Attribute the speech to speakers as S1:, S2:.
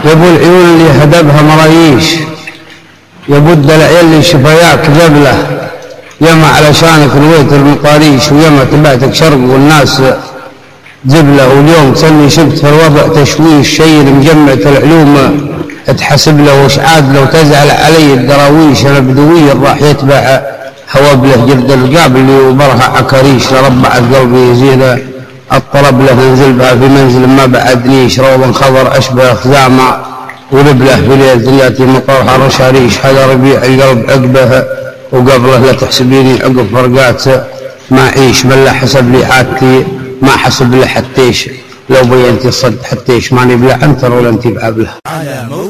S1: يبو العيون اللي هدبها مرايش، يبد العيال اللي شفاياك جبله، يما علشانك رويت المقاريش، ويما تبعتك شرق والناس زبله، واليوم تسمي شبت في الوضع تشويش، شيء مجمعة العلوم تحسب له وش عاد لو تزعل علي الدراويش، انا بدوي راح يتبع هوابله جرد القابل اللي وبرها عكريش، لربعت قلبي يزيد الطلب له انزل بها في منزل ما بعدنيش، روضا خضر اشبه خزامه ولبله في ليل ذرياتي مطرها رشاريش، هذا ربيع القلب عقبه وقبله لا تحسبيني عقب فرقات ما اعيش، بل لا حسب لي عادتي ما حسب لي حتيش، لو بينتي الصد حتيش ماني بلا عنتر ولا انتي بعبله.